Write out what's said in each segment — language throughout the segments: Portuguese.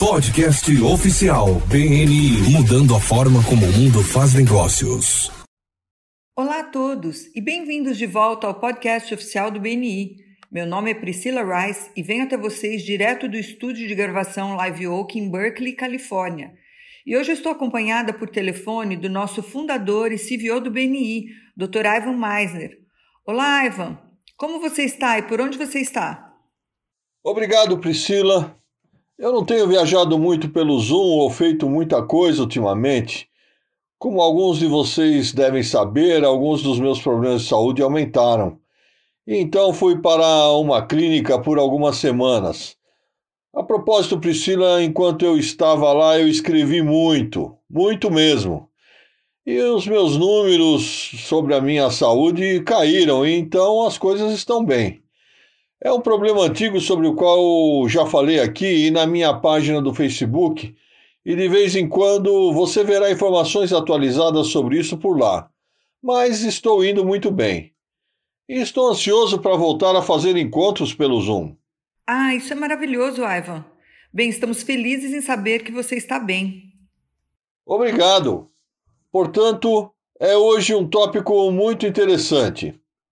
Podcast oficial BNI, mudando a forma como o mundo faz negócios. Olá a todos e bem-vindos de volta ao podcast oficial do BNI. Meu nome é Priscila Rice e venho até vocês direto do estúdio de gravação Live Oak em Berkeley, Califórnia. E hoje eu estou acompanhada por telefone do nosso fundador e CVO do BNI, Dr. Ivan Misner. Olá, Ivan. Como você está e por onde você está? Obrigado, Priscila. Eu não tenho viajado muito pelo Zoom ou feito muita coisa ultimamente. Como alguns de vocês devem saber, alguns dos meus problemas de saúde aumentaram. Então fui para uma clínica por algumas semanas. A propósito, Priscila, enquanto eu estava lá, eu escrevi muito mesmo. E os meus números sobre a minha saúde caíram, e então as coisas estão bem. É um problema antigo sobre o qual já falei aqui e na minha página do Facebook, e de vez em quando você verá informações atualizadas sobre isso por lá. Mas estou indo muito bem. E estou ansioso para voltar a fazer encontros pelo Zoom. Ah, isso é maravilhoso, Ivan. Bem, estamos felizes em saber que você está bem. Obrigado. Portanto, é hoje um tópico muito interessante.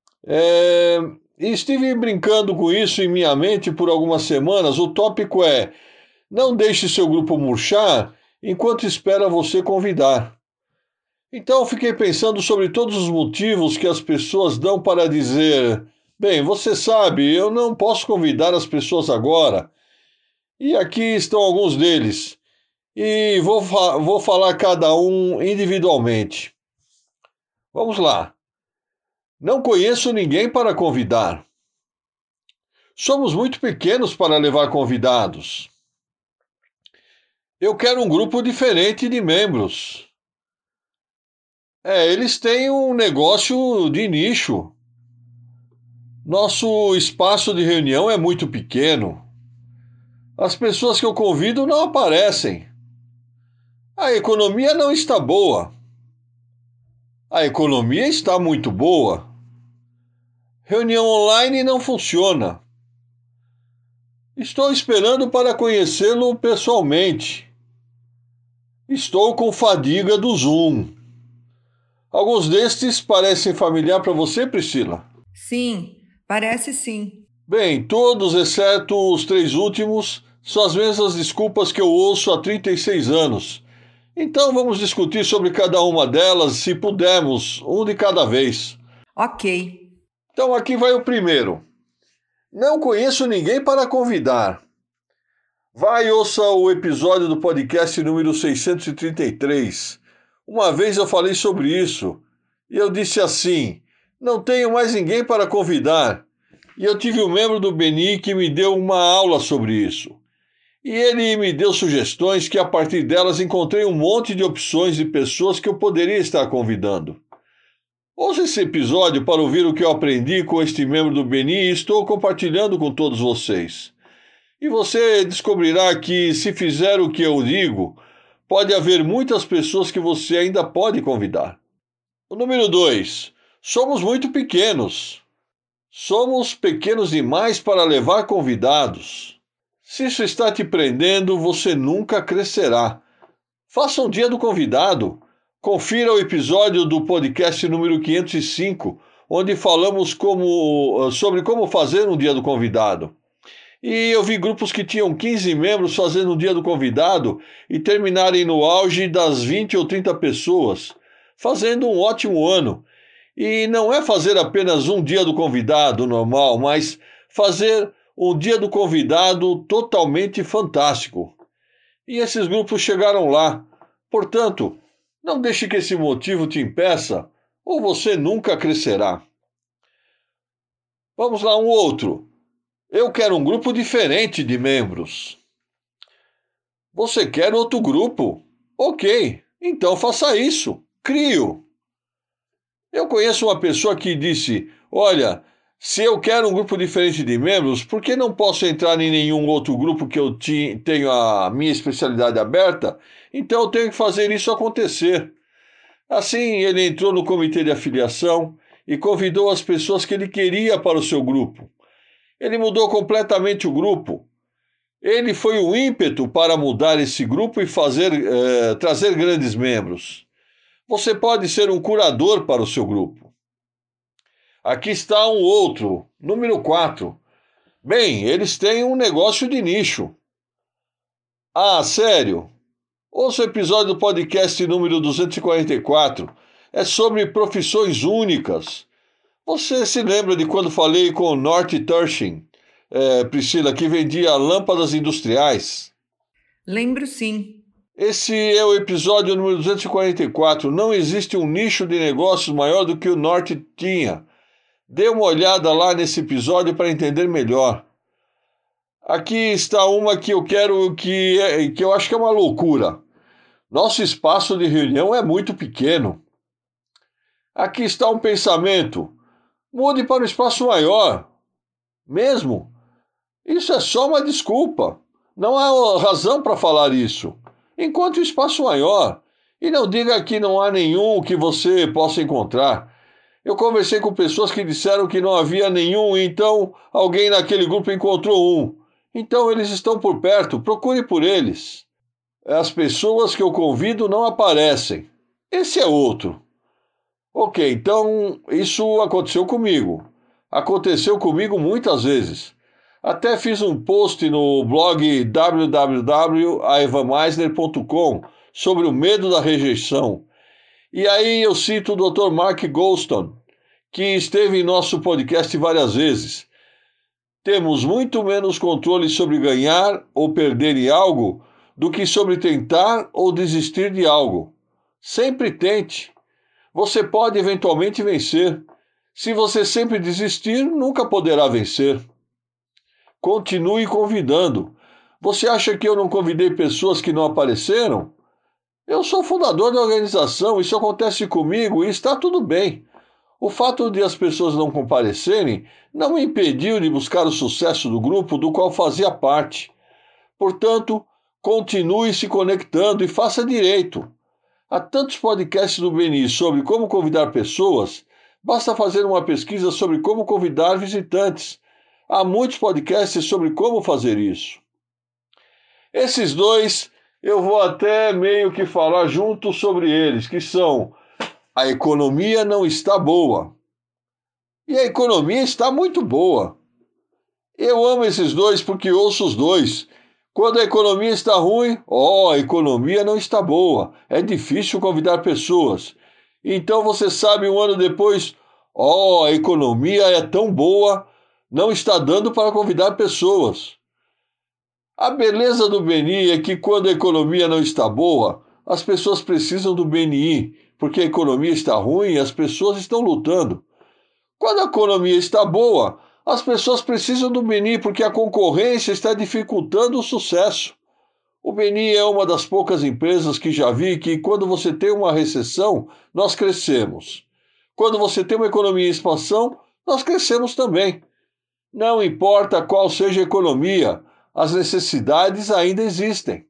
Estive brincando com isso em minha mente por algumas semanas. O tópico é: não deixe seu grupo murchar enquanto espera você convidar. Então, fiquei pensando sobre todos os motivos que as pessoas dão para dizer: bem, você sabe, eu não posso convidar as pessoas agora. E aqui estão alguns deles. E vou falar cada um individualmente. Vamos lá. Não conheço ninguém para convidar. Somos muito pequenos para levar convidados. Eu quero um grupo diferente de membros. Eles têm um negócio de nicho. Nosso espaço de reunião é muito pequeno. As pessoas que eu convido não aparecem. A economia não está boa. A economia está muito boa. Reunião online não funciona. Estou esperando para conhecê-lo pessoalmente. Estou com fadiga do Zoom. Alguns destes parecem familiar para você, Priscila? Sim, parece sim. Bem, todos, exceto os 3 últimos, são as mesmas desculpas que eu ouço há 36 anos. Então vamos discutir sobre cada uma delas, se pudermos, um de cada vez. Ok. Então aqui vai o primeiro. Não conheço ninguém para convidar. Vai e ouça o episódio do podcast número 633. Uma vez eu falei sobre isso e eu disse assim: não tenho mais ninguém para convidar. E eu tive um membro do BNI que me deu uma aula sobre isso. E ele me deu sugestões que a partir delas encontrei um monte de opções de pessoas que eu poderia estar convidando. Ouça esse episódio para ouvir o que eu aprendi com este membro do BNI e estou compartilhando com todos vocês. E você descobrirá que, se fizer o que eu digo, pode haver muitas pessoas que você ainda pode convidar. O número 2. Somos muito pequenos. Somos pequenos demais para levar convidados. Se isso está te prendendo, você nunca crescerá. Faça um dia do convidado. Confira o episódio do podcast número 505, onde falamos sobre como fazer um dia do convidado. E eu vi grupos que tinham 15 membros fazendo um dia do convidado e terminarem no auge das 20 ou 30 pessoas, fazendo um ótimo ano. E não é fazer apenas um dia do convidado normal, mas fazer um dia do convidado totalmente fantástico. E esses grupos chegaram lá. Portanto, não deixe que esse motivo te impeça, ou você nunca crescerá. Vamos lá, um outro. Eu quero um grupo diferente de membros. Você quer outro grupo? Ok, então faça isso. Crie-o. Eu conheço uma pessoa que disse: olha, se eu quero um grupo diferente de membros, por que não posso entrar em nenhum outro grupo que eu tenho a minha especialidade aberta? Então eu tenho que fazer isso acontecer. Assim, ele entrou no comitê de afiliação e convidou as pessoas que ele queria para o seu grupo. Ele mudou completamente o grupo. Ele foi o ímpeto para mudar esse grupo e trazer grandes membros. Você pode ser um curador para o seu grupo. Aqui está um outro, número 4. Bem, eles têm um negócio de nicho. Ah, sério? Ouça o episódio do podcast número 244. É sobre profissões únicas. Você se lembra de quando falei com o North Turchin, Priscila, que vendia lâmpadas industriais? Lembro sim. Esse é o episódio número 244. Não existe um nicho de negócios maior do que o North tinha. Dê uma olhada lá nesse episódio para entender melhor. Aqui está uma que eu quero que eu acho que é uma loucura. Nosso espaço de reunião é muito pequeno. Aqui está um pensamento. Mude para um espaço maior. Mesmo? Isso é só uma desculpa. Não há razão para falar isso. Encontre um espaço maior. E não diga que não há nenhum que você possa encontrar. Eu conversei com pessoas que disseram que não havia nenhum, então alguém naquele grupo encontrou um. Então eles estão por perto, procure por eles. As pessoas que eu convido não aparecem. Esse é outro. Ok, então isso aconteceu comigo. Aconteceu comigo muitas vezes. Até fiz um post no blog www.aivameisner.com sobre o medo da rejeição. E aí eu cito o Dr. Mark Goldstone, que esteve em nosso podcast várias vezes. Temos muito menos controle sobre ganhar ou perder em algo do que sobre tentar ou desistir de algo. Sempre tente. Você pode eventualmente vencer. Se você sempre desistir, nunca poderá vencer. Continue convidando. Você acha que eu não convidei pessoas que não apareceram? Eu sou fundador da organização, isso acontece comigo e está tudo bem. O fato de as pessoas não comparecerem não me impediu de buscar o sucesso do grupo do qual fazia parte. Portanto, continue se conectando e faça direito. Há tantos podcasts do BNI sobre como convidar pessoas, basta fazer uma pesquisa sobre como convidar visitantes. Há muitos podcasts sobre como fazer isso. Esses dois eu vou até meio que falar junto sobre eles, que são: a economia não está boa. E a economia está muito boa. Eu amo esses dois porque ouço os dois. Quando a economia está ruim, a economia não está boa. É difícil convidar pessoas. Então você sabe um ano depois, a economia é tão boa, não está dando para convidar pessoas. A beleza do BNI é que quando a economia não está boa, as pessoas precisam do BNI, porque a economia está ruim e as pessoas estão lutando. Quando a economia está boa, as pessoas precisam do BNI porque a concorrência está dificultando o sucesso. O BNI é uma das poucas empresas que já vi que, quando você tem uma recessão, nós crescemos. Quando você tem uma economia em expansão, nós crescemos também. Não importa qual seja a economia, as necessidades ainda existem.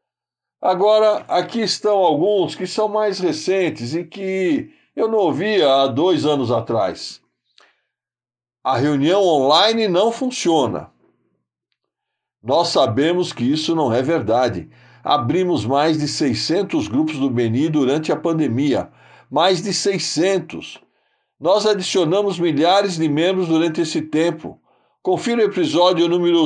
Agora, aqui estão alguns que são mais recentes e que eu não ouvia há 2 anos atrás. A reunião online não funciona. Nós sabemos que isso não é verdade. Abrimos mais de 600 grupos do BNI durante a pandemia. Mais de 600. Nós adicionamos milhares de membros durante esse tempo. Confira o episódio número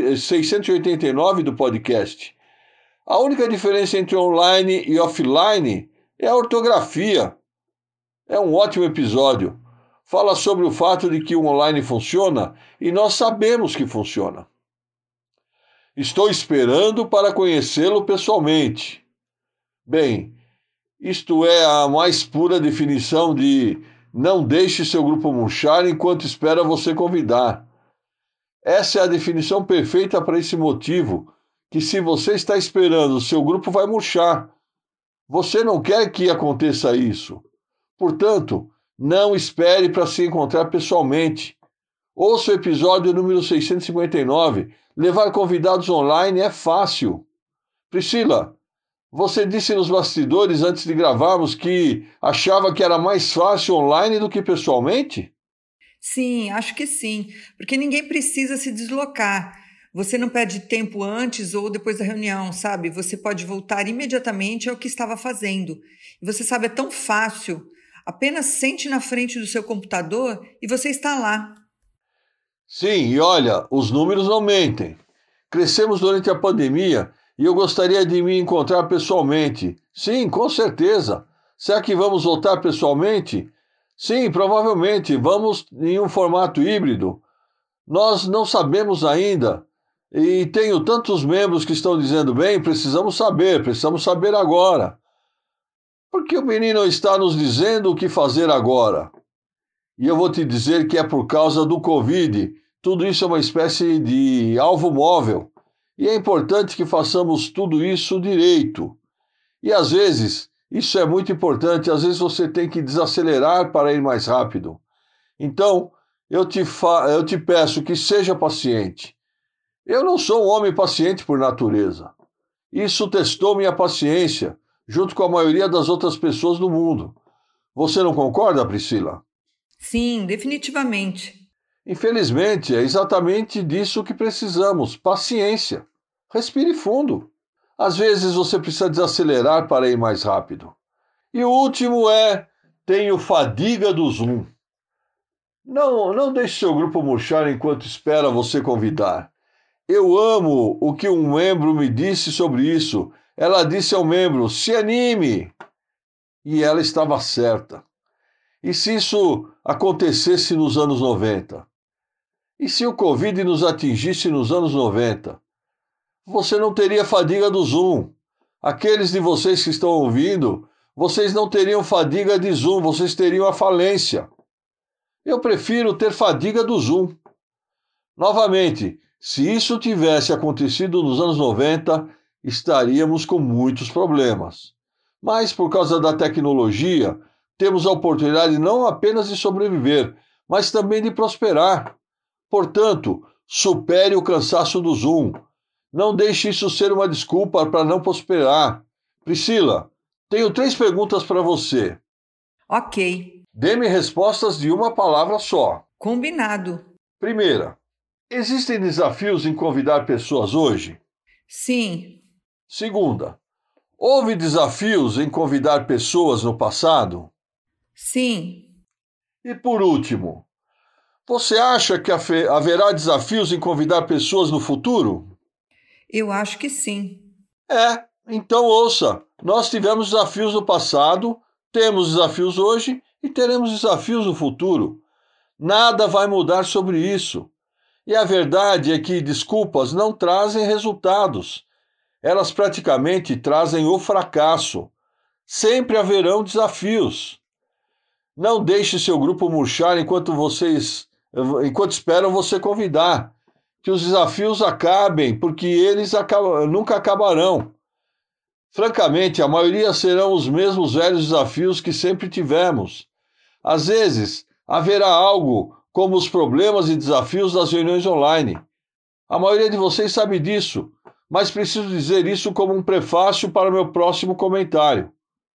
689 do podcast. A única diferença entre online e offline é a ortografia. É um ótimo episódio. Fala sobre o fato de que o online funciona e nós sabemos que funciona. Estou esperando para conhecê-lo pessoalmente. Bem, isto é a mais pura definição de não deixe seu grupo murchar enquanto espera você convidar. Essa é a definição perfeita para esse motivo, que se você está esperando, seu grupo vai murchar. Você não quer que aconteça isso. Portanto, não espere para se encontrar pessoalmente. Ouça o episódio número 659. Levar convidados online é fácil. Priscila, você disse nos bastidores antes de gravarmos que achava que era mais fácil online do que pessoalmente? Sim, acho que sim, porque ninguém precisa se deslocar. Você não perde tempo antes ou depois da reunião, sabe? Você pode voltar imediatamente ao que estava fazendo. E você sabe, é tão fácil. Apenas sente na frente do seu computador e você está lá. Sim, e olha, os números não mentem. Crescemos durante a pandemia e eu gostaria de me encontrar pessoalmente. Sim, com certeza. Será que vamos voltar pessoalmente? Sim, provavelmente. Vamos em um formato híbrido. Nós não sabemos ainda. E tenho tantos membros que estão dizendo, bem, precisamos saber agora. Por que o menino está nos dizendo o que fazer agora? E eu vou te dizer que é por causa do Covid. Tudo isso é uma espécie de alvo móvel. E é importante que façamos tudo isso direito. E às vezes, isso é muito importante, às vezes você tem que desacelerar para ir mais rápido. Então, eu te peço que seja paciente. Eu não sou um homem paciente por natureza. Isso testou minha paciência, junto com a maioria das outras pessoas do mundo. Você não concorda, Priscila? Sim, definitivamente. Infelizmente, é exatamente disso que precisamos: paciência. Respire fundo. Às vezes você precisa desacelerar para ir mais rápido. E o último é: tenho fadiga do Zoom. Não deixe seu grupo murchar enquanto espera você convidar. Eu amo o que um membro me disse sobre isso. Ela disse ao membro: se anime! E ela estava certa. E se isso acontecesse nos anos 90? E se o Covid nos atingisse nos anos 90? Você não teria fadiga do Zoom. Aqueles de vocês que estão ouvindo, vocês não teriam fadiga de Zoom, vocês teriam a falência. Eu prefiro ter fadiga do Zoom. Novamente, se isso tivesse acontecido nos anos 90, estaríamos com muitos problemas. Mas por causa da tecnologia, temos a oportunidade não apenas de sobreviver, mas também de prosperar. Portanto, supere o cansaço do Zoom. Não deixe isso ser uma desculpa para não prosperar. Priscila, tenho 3 perguntas para você. Ok, Dê-me respostas de uma palavra só. combinado. Primeira, existem desafios em convidar pessoas hoje? Sim, Segunda, houve desafios em convidar pessoas no passado? sim, E por último, você acha que haverá desafios em convidar pessoas no futuro? eu acho que sim. Então ouça, nós tivemos desafios no passado, temos desafios hoje e teremos desafios no futuro. Nada vai mudar sobre isso. E a verdade é que desculpas não trazem resultados. Elas praticamente trazem o fracasso. Sempre haverão desafios. Não deixe seu grupo murchar enquanto esperam você convidar. Que os desafios acabem, porque nunca acabarão. Francamente, a maioria serão os mesmos velhos desafios que sempre tivemos. Às vezes, haverá algo como os problemas e desafios das reuniões online. A maioria de vocês sabe disso, mas preciso dizer isso como um prefácio para o meu próximo comentário.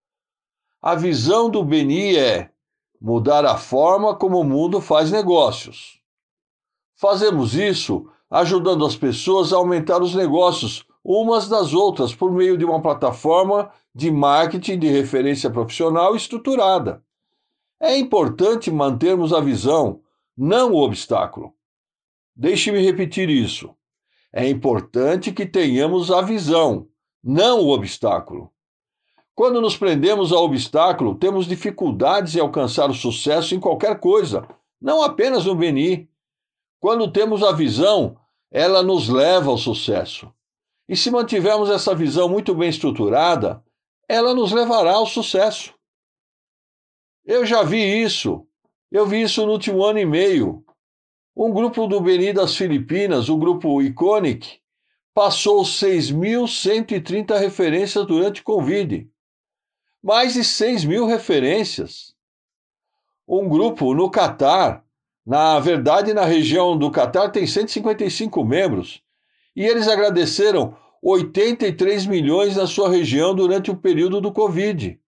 A visão do Beni é mudar a forma como o mundo faz negócios. Fazemos isso ajudando as pessoas a aumentar os negócios umas das outras por meio de uma plataforma de marketing de referência profissional estruturada. É importante mantermos a visão, não o obstáculo. Deixe-me repetir isso. É importante que tenhamos a visão, não o obstáculo. Quando nos prendemos ao obstáculo, temos dificuldades em alcançar o sucesso em qualquer coisa, não apenas no Beni. Quando temos a visão, ela nos leva ao sucesso. E se mantivermos essa visão muito bem estruturada, ela nos levará ao sucesso. Eu já vi isso. Eu vi isso no último ano e meio. Um grupo do Beni das Filipinas, o grupo Iconic, passou 6.130 referências durante o Covid. Mais de 6.000 referências. Um grupo no Catar, na verdade na região do Catar tem 155 membros, e eles agradeceram 83 milhões na sua região durante o período do Covid.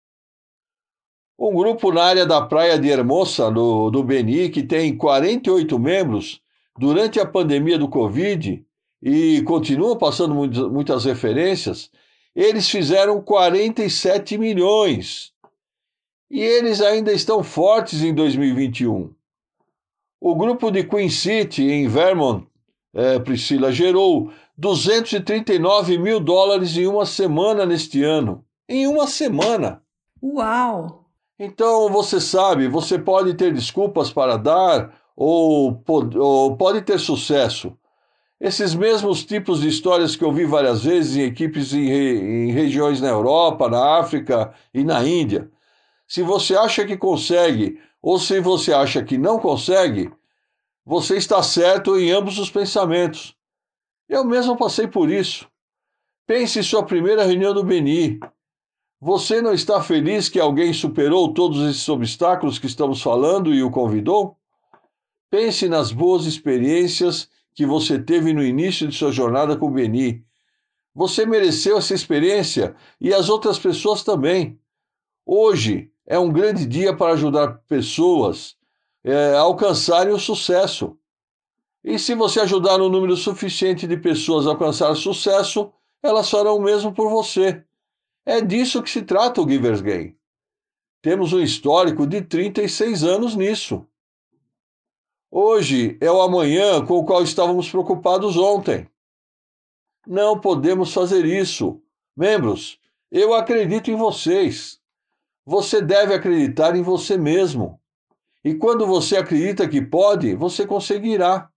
Um grupo na área da praia de Hermosa, do Beni, que tem 48 membros, durante a pandemia do Covid, e continuam passando muitas referências, eles fizeram 47 milhões. E eles ainda estão fortes em 2021. O grupo de Queen City, em Vermont, Priscila, gerou $239 mil em uma semana neste ano. Em uma semana! Uau! Então, você sabe, você pode ter desculpas para dar ou pode ter sucesso. Esses mesmos tipos de histórias que eu vi várias vezes em equipes em regiões na Europa, na África e na Índia. Se você acha que consegue ou se você acha que não consegue, você está certo em ambos os pensamentos. Eu mesmo passei por isso. Pense em sua primeira reunião do BNI. Você não está feliz que alguém superou todos esses obstáculos que estamos falando e o convidou? Pense nas boas experiências que você teve no início de sua jornada com o BNI. Você mereceu essa experiência e as outras pessoas também. Hoje é um grande dia para ajudar pessoas a alcançarem o sucesso. E se você ajudar um número suficiente de pessoas a alcançar sucesso, elas farão o mesmo por você. É disso que se trata o Givers Game. Temos um histórico de 36 anos nisso. Hoje é o amanhã com o qual estávamos preocupados ontem. Não podemos fazer isso. Membros, eu acredito em vocês. Você deve acreditar em você mesmo. E quando você acredita que pode, você conseguirá.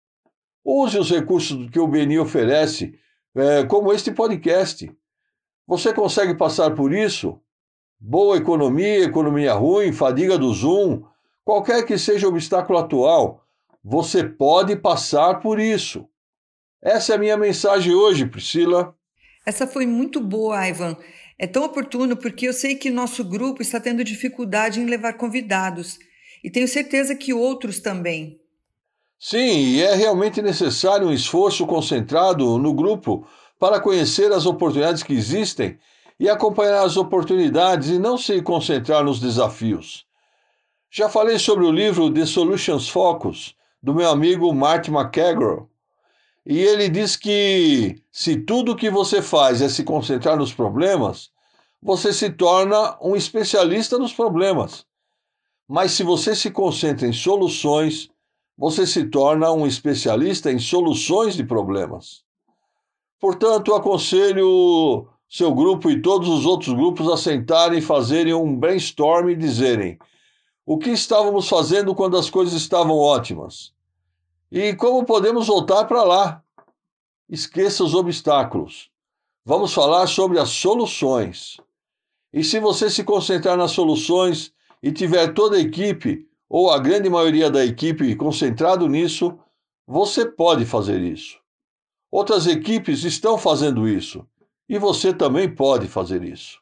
Use os recursos que o BNI oferece, como este podcast. Você consegue passar por isso? Boa economia, economia ruim, fadiga do Zoom, qualquer que seja o obstáculo atual, você pode passar por isso. Essa é a minha mensagem hoje, Priscila. Essa foi muito boa, Ivan. É tão oportuno porque eu sei que nosso grupo está tendo dificuldade em levar convidados e tenho certeza que outros também. Sim, e é realmente necessário um esforço concentrado no grupo para conhecer as oportunidades que existem e acompanhar as oportunidades e não se concentrar nos desafios. Já falei sobre o livro The Solutions Focus, do meu amigo Marty McEgro, e ele diz que se tudo o que você faz é se concentrar nos problemas, você se torna um especialista nos problemas. Mas se você se concentra em soluções, você se torna um especialista em soluções de problemas. Portanto, aconselho seu grupo e todos os outros grupos a sentarem e fazerem um brainstorm e dizerem: o que estávamos fazendo quando as coisas estavam ótimas? E como podemos voltar para lá? Esqueça os obstáculos. Vamos falar sobre as soluções. E se você se concentrar nas soluções e tiver toda a equipe, ou a grande maioria da equipe concentrado nisso, você pode fazer isso. Outras equipes estão fazendo isso. E você também pode fazer isso.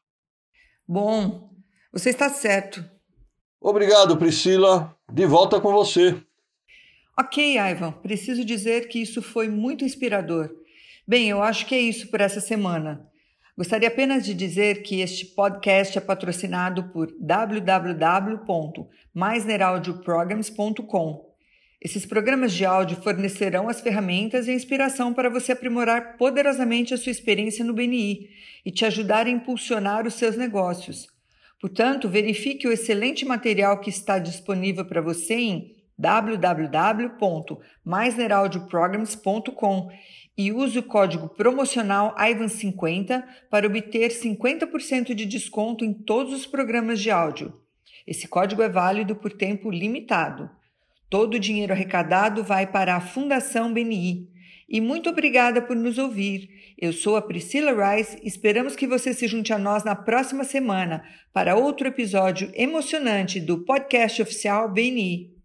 Bom, você está certo. Obrigado, Priscila. De volta com você. Ok, Ivan, preciso dizer que isso foi muito inspirador. Bem, eu acho que é isso por essa semana. Gostaria apenas de dizer que este podcast é patrocinado por www.maisneraudioprograms.com. Esses programas de áudio fornecerão as ferramentas e a inspiração para você aprimorar poderosamente a sua experiência no BNI e te ajudar a impulsionar os seus negócios. Portanto, verifique o excelente material que está disponível para você em www.maisneraudioprograms.com e use o código promocional IVAN50 para obter 50% de desconto em todos os programas de áudio. Esse código é válido por tempo limitado. Todo o dinheiro arrecadado vai para a Fundação BNI. E muito obrigada por nos ouvir. Eu sou a Priscila Rice e esperamos que você se junte a nós na próxima semana para outro episódio emocionante do podcast oficial BNI.